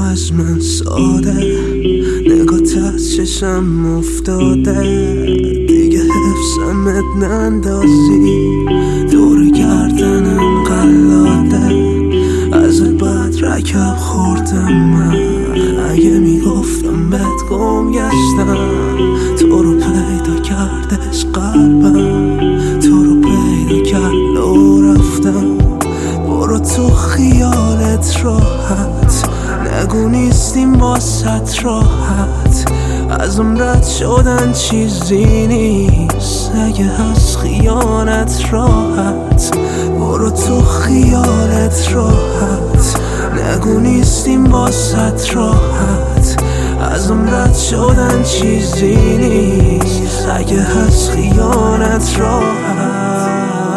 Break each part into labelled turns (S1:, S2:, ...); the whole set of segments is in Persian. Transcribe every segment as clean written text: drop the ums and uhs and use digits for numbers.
S1: از من ساده، نگات از چشم افتاده، دیگه حفظمت نندازی، دور گردنم قلاده، ازت بعد رکب خوردم من. اگه میگفتم بهت گم گشتم، تو رو پیدا کردش قلبم، تو رو پیدا کرد و رفتم. برو تو خیالت راحت، نگو نیستیم باست راحت، ازم رد شدن چیزی نیست اگه هست خیانت راحت. برو تو خیالت راحت، نگو نیستیم باست راحت، ازم رد شدن چیزی نیست اگه هست خیانت راحت.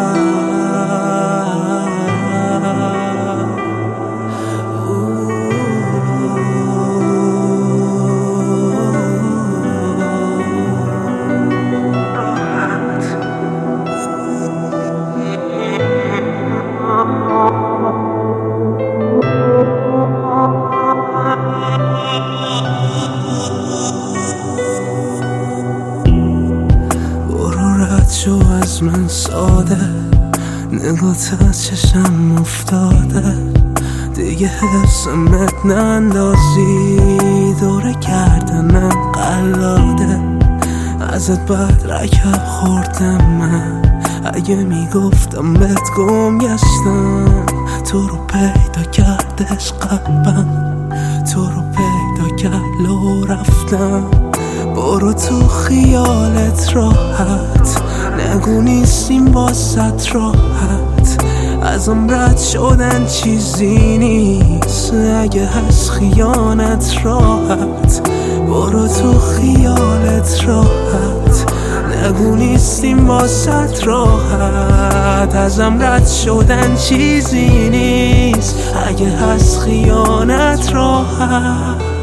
S1: شو از من ساده، نگات از چشم افتاده، دیگه حفظمت نندازی، دور گردنم قلاده، ازت بعد رکب خوردم من. اگه میگفتم بهت گم گشتم، تو رو پیدا کردش قلبم، تو رو پیدا کرد و رفتم. برو تو خیالت راحت، نگو نیستیم باست راحت، ازم رد شدن چیزی نیست اگه هست خیانت راحت. برو تو خیالت راحت، نگو نیستیم باست راحت، ازم رد شدن چیزی نیست اگه هست خیانت راحت.